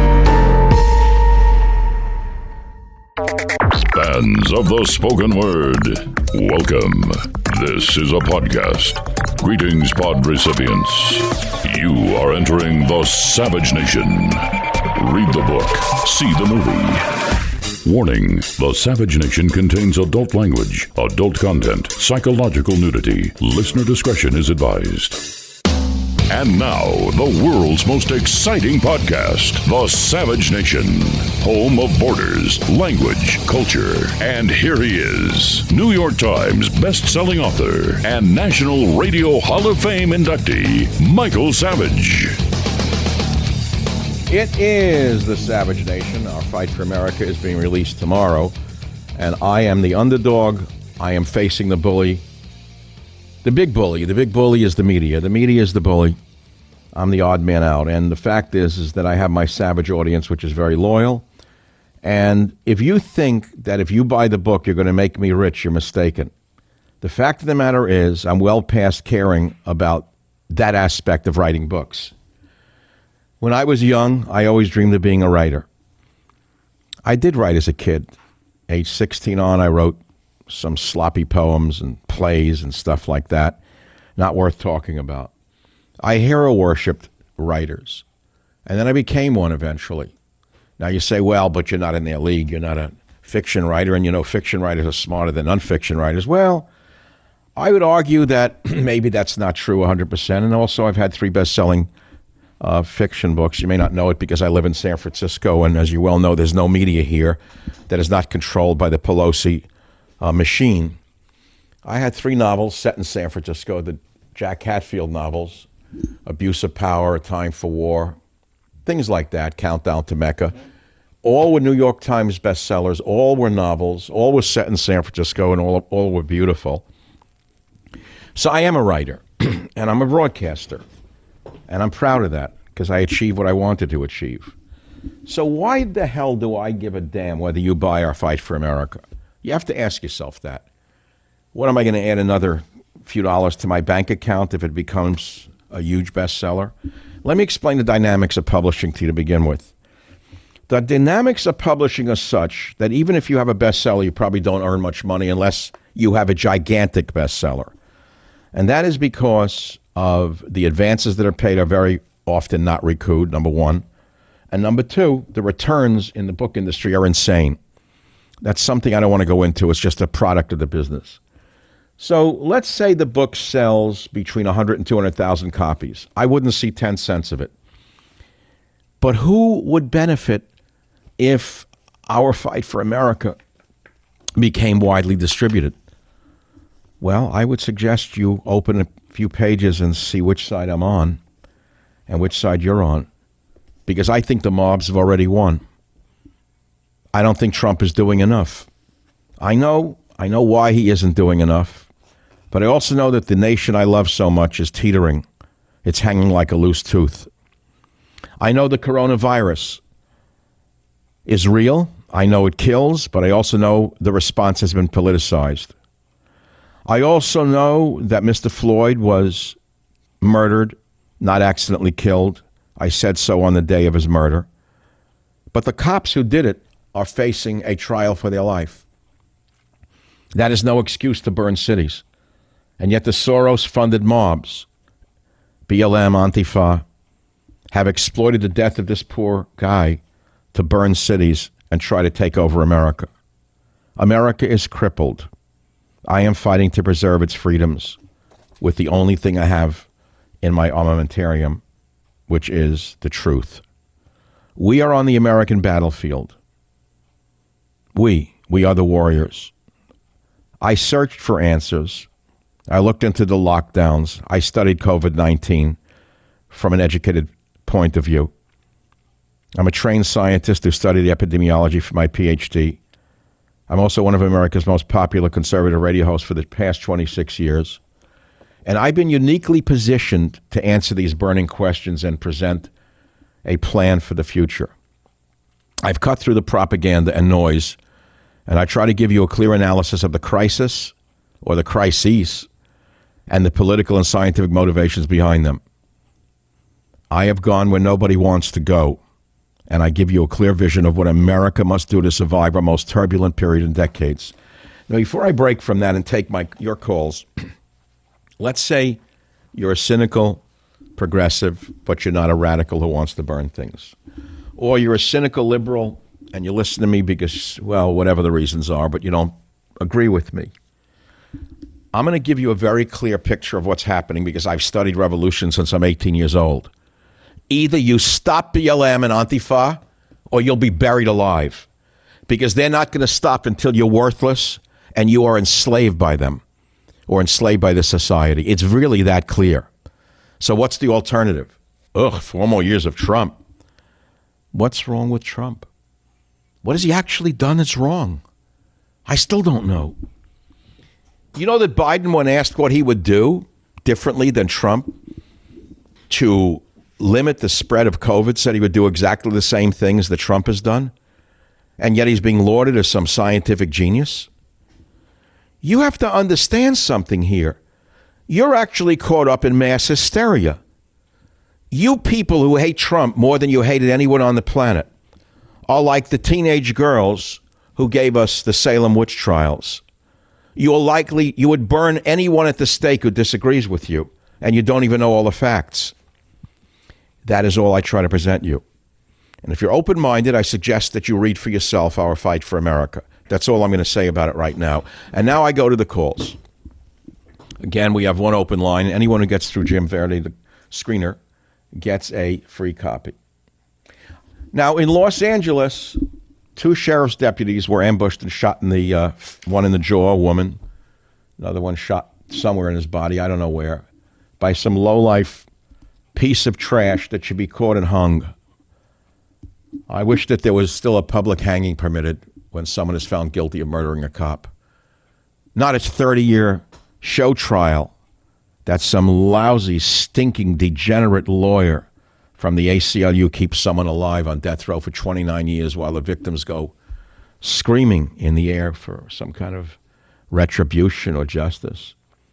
Fans of the spoken word, welcome. This is a podcast. Greetings, pod recipients. You are entering the Savage Nation. Read the book, see the movie. Warning, the Savage Nation contains adult language, adult content, psychological nudity. Listener discretion is advised. And now, the world's most exciting podcast, The Savage Nation, home of borders, language, culture. And here he is, New York Times best-selling author and National Radio Hall of Fame inductee, Michael Savage. It is The Savage Nation. Our Fight for America is being released tomorrow. And I am the underdog. I am facing the bully. The big bully. The big bully is the media. The media is the bully. I'm the odd man out. And the fact is, is that I have my savage audience, which is very loyal. And if you think that if you buy the book, you're going to make me rich, you're mistaken. The fact of the matter is, I'm well past caring about that aspect of writing books. When I was young, I always dreamed of being a writer. I did write as a kid. Age sixteen on, I wrote some sloppy poems and plays and stuff like that. Not worth talking about. I hero worshipped writers. And then I became one eventually. Now you say, well, but you're not in their league. You're not a fiction writer. And you know, fiction writers are smarter than non-fiction writers. Well, I would argue that maybe that's not true one hundred percent. And also I've had three best-selling uh, fiction books. You may not know it because I live in San Francisco. And as you well know, there's no media here that is not controlled by the Pelosi Uh, machine. I had three novels set in San Francisco, the Jack Hatfield novels, Abuse of Power, A Time for War, things like that, Countdown to Mecca. All were New York Times bestsellers, all were novels, all were set in San Francisco, and all, all were beautiful. So I am a writer, and I'm a broadcaster, and I'm proud of that, because I achieved what I wanted to achieve. So why the hell do I give a damn whether you buy or Fight for America? You have to ask yourself that. What am I going to add another few dollars to my bank account if it becomes a huge bestseller? Let me explain the dynamics of publishing to you to begin with. The dynamics of publishing are such that even if you have a bestseller, you probably don't earn much money unless you have a gigantic bestseller. And that is because of the advances that are paid are very often not recouped, number one. And number two, the returns in the book industry are insane. That's something I don't want to go into. It's just a product of the business. So let's say the book sells between one hundred and two hundred thousand copies. I wouldn't see ten cents of it. But who would benefit if Our Fight for America became widely distributed? Well, I would suggest you open a few pages and see which side I'm on and which side you're on, because I think the mobs have already won. I don't think Trump is doing enough. I know, I know why he isn't doing enough, but I also know that the nation I love so much is teetering. It's hanging like a loose tooth. I know the coronavirus is real. I know it kills, but I also know the response has been politicized. I also know that Mister Floyd was murdered, not accidentally killed. I said so on the day of his murder. But the cops who did it are facing a trial for their life. That is no excuse to burn cities. And yet the Soros-funded mobs, B L M, Antifa, have exploited the death of this poor guy to burn cities and try to take over America. America is crippled. I am fighting to preserve its freedoms with the only thing I have in my armamentarium, which is the truth. We are on the American battlefield. We, we are the warriors. I searched for answers. I looked into the lockdowns. I studied COVID nineteen from an educated point of view. I'm a trained scientist who studied epidemiology for my P H D. I'm also one of America's most popular conservative radio hosts for the past twenty-six years. And I've been uniquely positioned to answer these burning questions and present a plan for the future. I've cut through the propaganda and noise, and I try to give you a clear analysis of the crisis or the crises and the political and scientific motivations behind them. I have gone where nobody wants to go, and I give you a clear vision of what America must do to survive our most turbulent period in decades. Now, before I break from that and take my your calls, let's say you're a cynical progressive, but you're not a radical who wants to burn things. Or you're a cynical liberal, and you listen to me because, well, whatever the reasons are, but you don't agree with me. I'm going to give you a very clear picture of what's happening because I've studied revolution since I'm eighteen years old. Either you stop B L M and Antifa, or you'll be buried alive, because they're not going to stop until you're worthless and you are enslaved by them or enslaved by this society. It's really that clear. So what's the alternative? Ugh, four more years of Trump. What's wrong with Trump? What has he actually done that's wrong? I still don't know. You know that Biden, when asked what he would do differently than Trump to limit the spread of COVID, said he would do exactly the same things that Trump has done, and yet he's being lauded as some scientific genius? You have to understand something here. You're actually caught up in mass hysteria. You people who hate Trump more than you hated anyone on the planet are like the teenage girls who gave us the Salem witch trials. You're likely, you would burn anyone at the stake who disagrees with you, and you don't even know all the facts. That is all I try to present you. And if you're open-minded, I suggest that you read for yourself Our Fight for America. That's all I'm going to say about it right now. And now I go to the calls. Again, we have one open line. Anyone who gets through Jim Verdi, the screener, gets a free copy. Now, in Los Angeles, two sheriff's deputies were ambushed and shot in the, uh, one in the jaw, a woman, another one shot somewhere in his body, I don't know where, by some lowlife piece of trash that should be caught and hung. I wish that there was still a public hanging permitted when someone is found guilty of murdering a cop. Not a thirty-year show trial that some lousy, stinking, degenerate lawyer from the A C L U keeps someone alive on death row for twenty-nine years while the victims go screaming in the air for some kind of retribution or justice.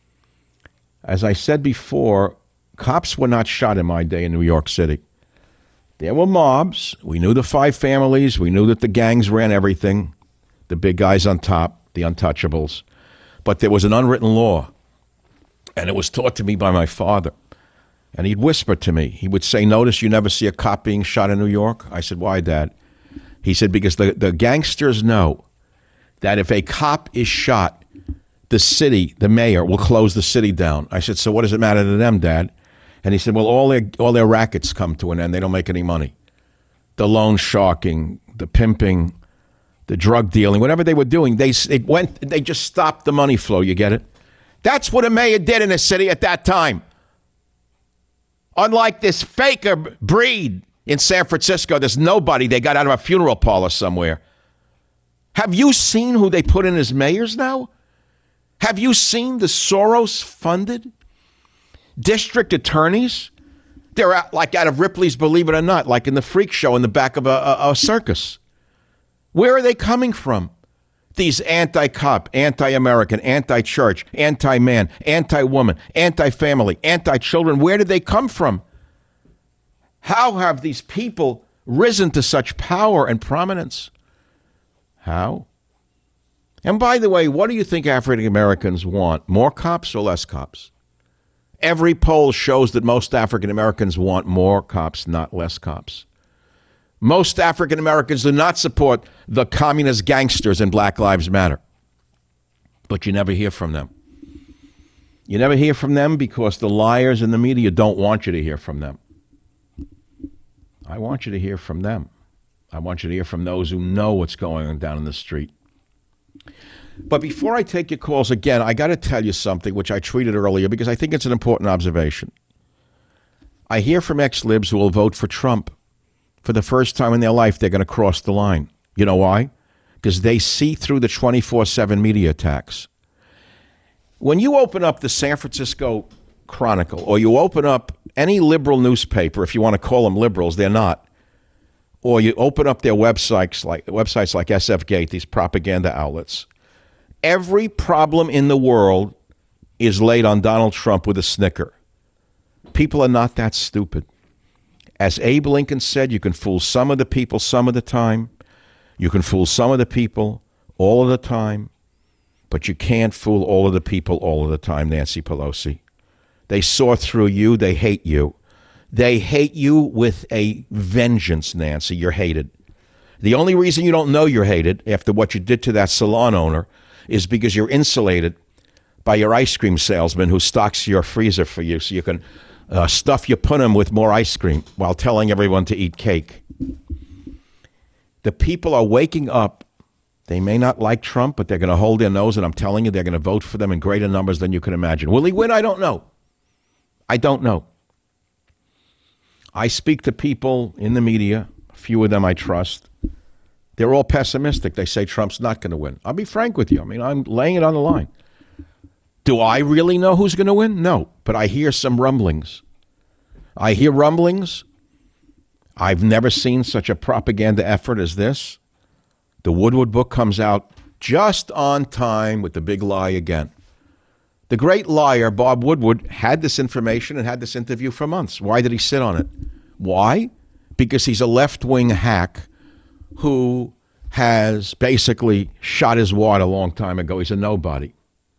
As I said before, cops were not shot in my day in New York City. There were mobs. We knew the five families. We knew that the gangs ran everything, the big guys on top, the untouchables. But there was an unwritten law, and it was taught to me by my father. And he'd whisper to me. He would say, notice you never see a cop being shot in New York? I said, why, Dad? He said, because the, the gangsters know that if a cop is shot, the city, the mayor, will close the city down. I said, so what does it matter to them, Dad? And he said, well, all their all their rackets come to an end. They don't make any money. The loan sharking, the pimping, the drug dealing, whatever they were doing, they it went. They just stopped the money flow. You get it? That's what a mayor did in a city at that time. Unlike this faker breed in San Francisco, there's nobody they got out of a funeral parlor somewhere. Have you seen who they put in as mayors now? Have you seen the Soros-funded district attorneys? They're out, like out of Ripley's Believe It or Not, like in the freak show in the back of a, a, a circus. Where are they coming from? These anti-cop, anti-American, anti-church, anti-man, anti-woman, anti-family, anti-children, where did they come from? How have these people risen to such power and prominence? How? And by the way, what do you think African Americans want? More cops or less cops? Every poll shows that most African Americans want more cops, not less cops. Most African Americans do not support the communist gangsters in Black Lives Matter. But you never hear from them. You never hear from them because the liars in the media don't want you to hear from them. I want you to hear from them. I want you to hear from those who know what's going on down in the street. But before I take your calls again, I got to tell you something which I tweeted earlier because I think it's an important observation. I hear from ex-libs who will vote for Trump. For the first time in their life, they're going to cross the line. You know why? Because they see through the twenty-four seven media attacks. When you open up the San Francisco Chronicle or you open up any liberal newspaper, if you want to call them liberals, they're not, or you open up their websites like websites like S F Gate, these propaganda outlets, every problem in the world is laid on Donald Trump with a snicker. People are not that stupid. As Abe Lincoln said, you can fool some of the people some of the time. You can fool some of the people all of the time. But you can't fool all of the people all of the time, Nancy Pelosi. They saw through you. They hate you. They hate you with a vengeance, Nancy. You're hated. The only reason you don't know you're hated after what you did to that salon owner is because you're insulated by your ice cream salesman who stocks your freezer for you so you can uh, stuff your punim with more ice cream while telling everyone to eat cake. The people are waking up. They may not like Trump, but they're going to hold their nose, and I'm telling you, they're going to vote for them in greater numbers than you can imagine. Will he win? I don't know. I don't know. I speak to people in the media, a few of them I trust. They're all pessimistic. They say Trump's not going to win. I'll be frank with you. I mean, I'm laying it on the line. Do I really know who's going to win? No, but I hear some rumblings. I hear rumblings. I've never seen such a propaganda effort as this. The Woodward book comes out just on time with the big lie again. The great liar, Bob Woodward, had this information and had this interview for months. Why did he sit on it? Why? Because he's a left-wing hack who has basically shot his wad a long time ago. He's a nobody.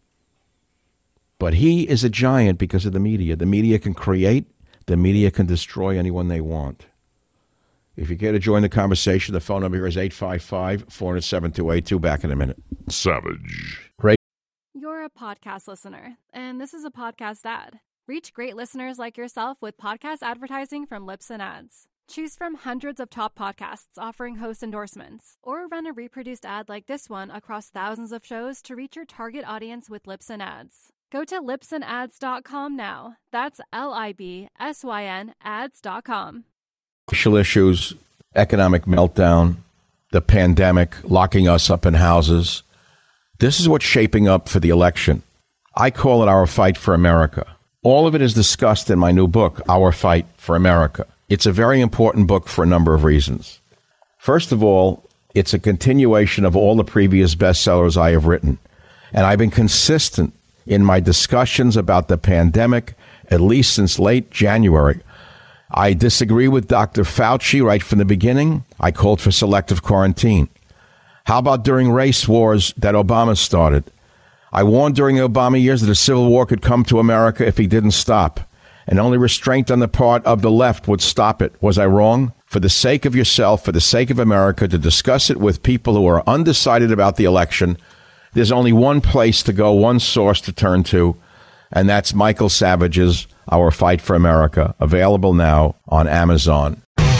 But he is a giant because of the media. The media can create. The media can destroy anyone they want. If you care to join the conversation, the phone number here is eight five five, four zero seven, two eight two. Back in a minute. Savage. Great. You're a podcast listener, and this is a podcast ad. Reach great listeners like yourself with podcast advertising from Libsyn Ads. Choose from hundreds of top podcasts offering host endorsements, or run a reproduced ad like this one across thousands of shows to reach your target audience with Libsyn Ads. Go to libsyn ads dot com now. That's L I B S Y N ads dot com. Racial issues, economic meltdown, the pandemic, locking us up in houses. This is what's shaping up for the election. I call it Our Fight for America. All of it is discussed in my new book, Our Fight for America. It's a very important book for a number of reasons. First of all, it's a continuation of all the previous bestsellers I have written. And I've been consistent in my discussions about the pandemic, at least since late January. I disagree with Doctor Fauci right from the beginning. I called for selective quarantine. How about during race wars that Obama started? I warned during the Obama years that a civil war could come to America if he didn't stop, and only restraint on the part of the left would stop it. Was I wrong? For the sake of yourself, for the sake of America, to discuss it with people who are undecided about the election, There's only one place to go, one source to turn to, and that's Michael Savage's Our Fight for America, available now on Amazon.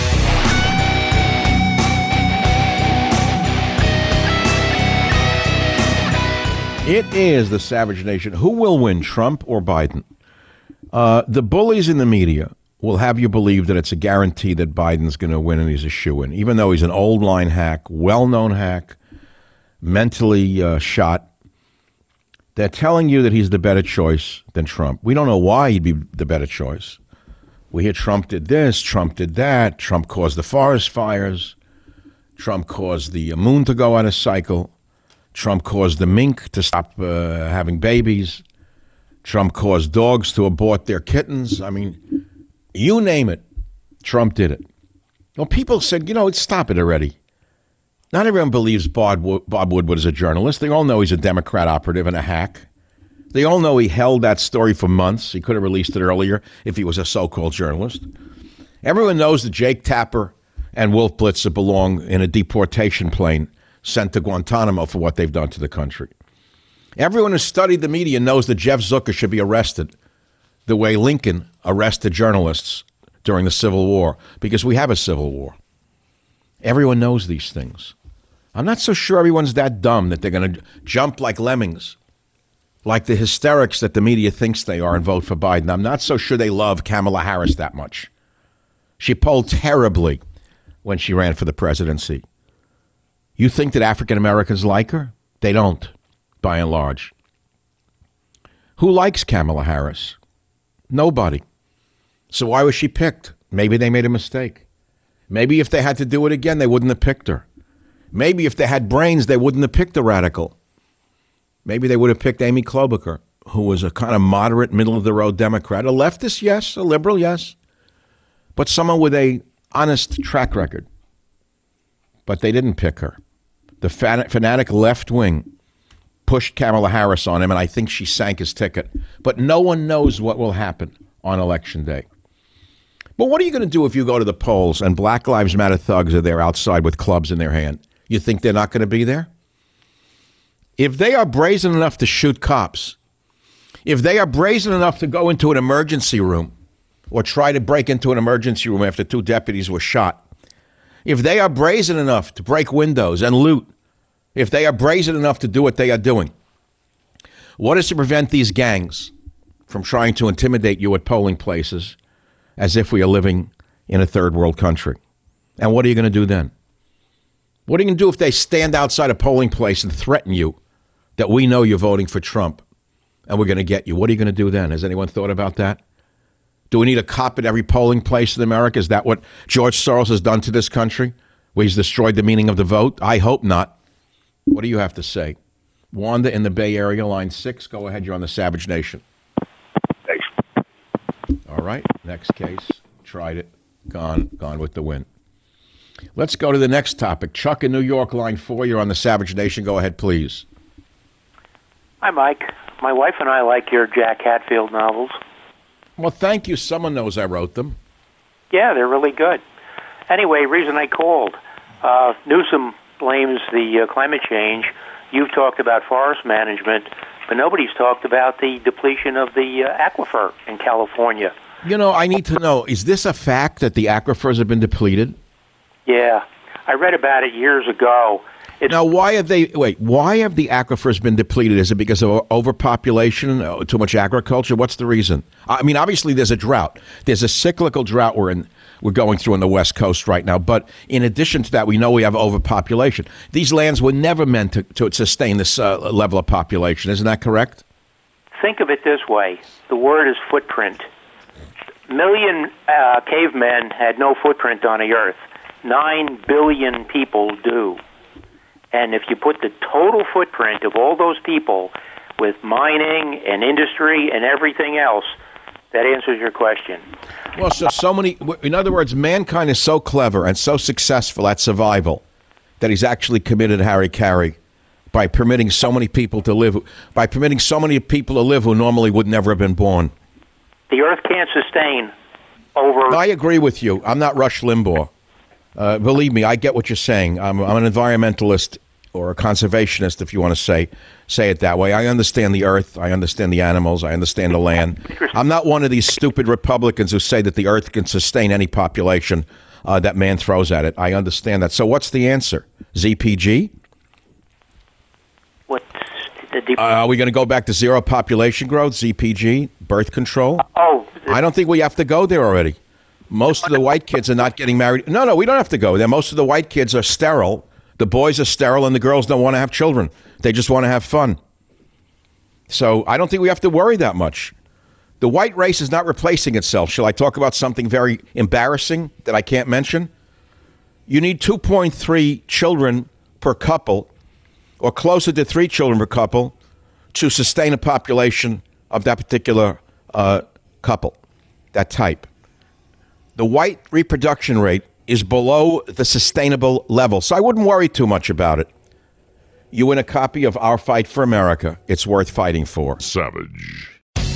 It is the Savage Nation. Who will win, Trump or Biden? Uh, the bullies in the media will have you believe that it's a guarantee that Biden's going to win and he's a shoo-in, even though he's an old line hack, well-known hack, mentally uh, shot. They're telling you that he's the better choice than Trump. We don't know why he'd be the better choice. We hear Trump did this, Trump did that, Trump caused the forest fires, Trump caused the moon to go out of cycle, Trump caused the mink to stop uh, having babies, Trump caused dogs to abort their kittens. I mean, you name it, Trump did it. Well, people said, you know, stop it already. Not everyone believes Bob, Bob Woodward is a journalist. They all know he's a Democrat operative and a hack. They all know he held that story for months. He could have released it earlier if he was a so-called journalist. Everyone knows that Jake Tapper and Wolf Blitzer belong in a deportation plane sent to Guantanamo for what they've done to the country. Everyone who studied the media knows that Jeff Zucker should be arrested the way Lincoln arrested journalists during the Civil War, because we have a Civil War. Everyone knows these things. I'm not so sure everyone's that dumb that they're going to jump like lemmings, like the hysterics that the media thinks they are, and vote for Biden. I'm not so sure they love Kamala Harris that much. She polled terribly when she ran for the presidency. You think that African Americans like her? They don't, by and large. Who likes Kamala Harris? Nobody. So why was she picked? Maybe they made a mistake. Maybe if they had to do it again, they wouldn't have picked her. Maybe if they had brains, they wouldn't have picked a radical. Maybe they would have picked Amy Klobuchar, who was a kind of moderate, middle-of-the-road Democrat. A leftist, yes. A liberal, yes. But someone with a honest track record. But they didn't pick her. The fanatic left wing pushed Kamala Harris on him, and I think she sank his ticket. But no one knows what will happen on Election Day. But what are you going to do if you go to the polls and Black Lives Matter thugs are there outside with clubs in their hand? You think they're not going to be there? If they are brazen enough to shoot cops, if they are brazen enough to go into an emergency room or try to break into an emergency room after two deputies were shot, if they are brazen enough to break windows and loot, if they are brazen enough to do what they are doing, what is to prevent these gangs from trying to intimidate you at polling places as if we are living in a third world country? And what are you going to do then? What are you going to do if they stand outside a polling place and threaten you that we know you're voting for Trump and we're going to get you? What are you going to do then? Has anyone thought about that? Do we need a cop at every polling place in America? Is that what George Soros has done to this country, where he's destroyed the meaning of the vote? I hope not. What do you have to say? Wanda in the Bay Area, line six. Go ahead. You're on the Savage Nation. Thanks. All right. Next case. Tried it. Gone. Gone with the win. Let's go to the next topic. Chuck in New York, line four. You're on the Savage Nation. Go ahead, please. Hi, Mike. My wife and I like your Jack Hatfield novels. Well, thank you. Someone knows I wrote them. Yeah, they're really good. Anyway, reason I called. Uh, Newsom blames the uh, climate change. You've talked about forest management, but nobody's talked about the depletion of the uh, aquifer in California. You know, I need to know, is this a fact that the aquifers have been depleted? Yeah, I read about it years ago. It's, now, why have they, wait, why have the aquifers been depleted? Is it because of overpopulation, too much agriculture? What's the reason? I mean, obviously there's a drought. There's a cyclical drought we're in, we're going through on the West Coast right now. But in addition to that, we know we have overpopulation. These lands were never meant to, to sustain this uh, level of population. Isn't that correct? Think of it this way. The word is footprint. Million uh, cavemen had no footprint on the earth. Nine billion people do. And if you put the total footprint of all those people with mining and industry and everything else, that answers your question. Well, so so many, in other words, mankind is so clever and so successful at survival that he's actually committed harry-carry by permitting so many people to live, by permitting so many people to live who normally would never have been born. The earth can't sustain over... I agree with you. I'm not Rush Limbaugh. Uh, believe me, I get what you're saying. I'm, I'm an environmentalist or a conservationist, if you want to say say it that way. I understand the earth. I understand the animals. I understand the land. I'm not one of these stupid Republicans who say that the earth can sustain any population uh, that man throws at it. I understand that. So what's the answer? Z P G? What? The uh, are we going to go back to zero population growth, Z P G, birth control? Oh. I don't think we have to go there already. Most of the white kids are not getting married. No, no, we don't have to go there. Most of the white kids are sterile. The boys are sterile, and the girls don't want to have children. They just want to have fun. So I don't think we have to worry that much. The white race is not replacing itself. Shall I talk about something very embarrassing that I can't mention? You need two point three children per couple, or closer to three children per couple, to sustain a population of that particular uh, couple, that type. The white reproduction rate is below the sustainable level, so I wouldn't worry too much about it. You win a copy of Our Fight for America. It's worth fighting for. Savage.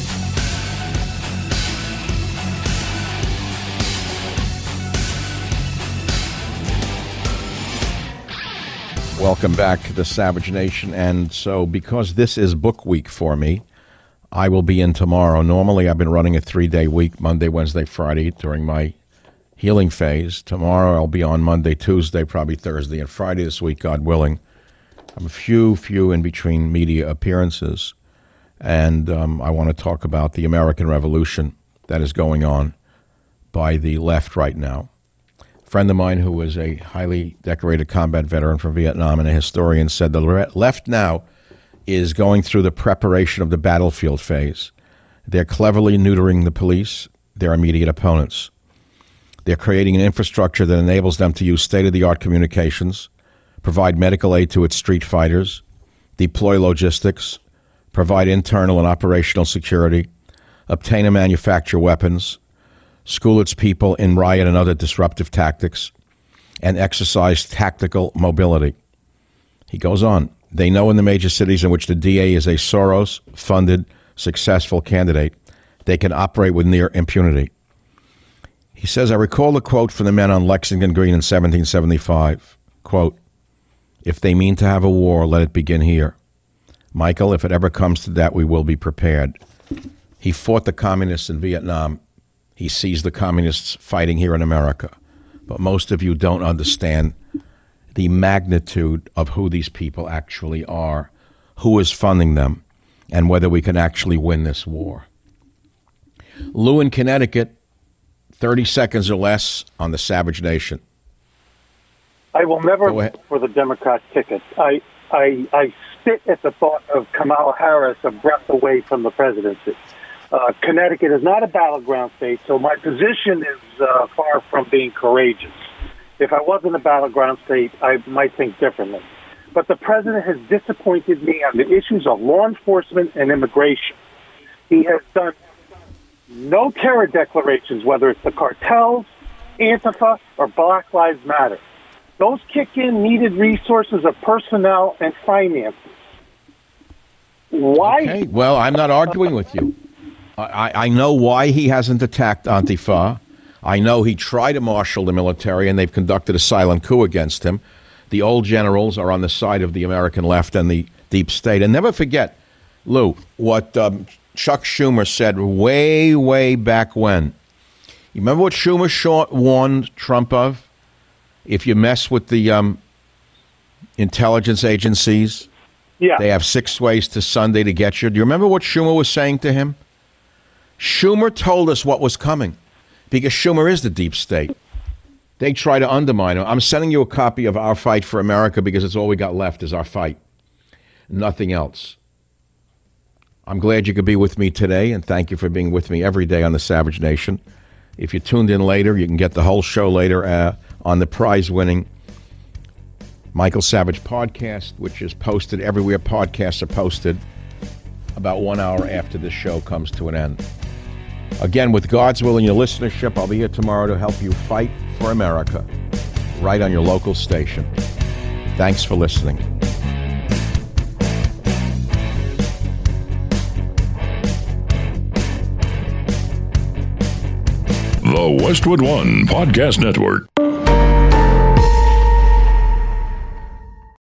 Welcome back to the Savage Nation. And so because this is book week for me, I will be in tomorrow. Normally, I've been running a three-day week, Monday, Wednesday, Friday, during my healing phase. Tomorrow, I'll be on Monday, Tuesday, probably Thursday, and Friday this week, God willing. I have a few, few in-between media appearances, and um, I want to talk about the American Revolution that is going on by the left right now. A friend of mine who was a highly decorated combat veteran from Vietnam and a historian said the left now is going through the preparation of the battlefield phase. They're cleverly neutering the police, their immediate opponents. They're creating an infrastructure that enables them to use state-of-the-art communications, provide medical aid to its street fighters, deploy logistics, provide internal and operational security, obtain and manufacture weapons, school its people in riot and other disruptive tactics, and exercise tactical mobility. He goes on. They know in the major cities in which the D A is a Soros-funded, successful candidate, they can operate with near impunity. He says, I recall a quote from the men on Lexington Green in seventeen seventy-five. Quote, if they mean to have a war, let it begin here. Michael, if it ever comes to that, we will be prepared. He fought the communists in Vietnam. He sees the communists fighting here in America. But most of you don't understand the magnitude of who these people actually are, who is funding them, and whether we can actually win this war. Lou in Connecticut, thirty seconds or less on the Savage Nation. I will never vote for the Democrat ticket. I, I, I spit at the thought of Kamala Harris a breath away from the presidency. Uh, Connecticut is not a battleground state, so my position is uh, far from being courageous. If I wasn't a battleground state, I might think differently. But the president has disappointed me on the issues of law enforcement and immigration. He has done no terror declarations, whether it's the cartels, Antifa, or Black Lives Matter. Those kick in needed resources of personnel and finances. Why? Okay, well, I'm not arguing with you. I, I know why he hasn't attacked Antifa. I know he tried to marshal the military, and they've conducted a silent coup against him. The old generals are on the side of the American left and the deep state. And never forget, Lou, what um, Chuck Schumer said way, way back when. You remember what Schumer short warned Trump of? If you mess with the um, intelligence agencies, yeah. They have six ways to Sunday to get you. Do you remember what Schumer was saying to him? Schumer told us what was coming because Schumer is the deep state. They try to undermine him. I'm sending you a copy of Our Fight for America because it's all we got left is our fight. Nothing else. I'm glad you could be with me today, and thank you for being with me every day on the Savage Nation. If you tuned in later, you can get the whole show later uh, on the prize-winning Michael Savage podcast, which is posted everywhere podcasts are posted about one hour after this show comes to an end. Again, with God's will and your listenership, I'll be here tomorrow to help you fight for America, right on your local station. Thanks for listening. The Westwood One Podcast Network.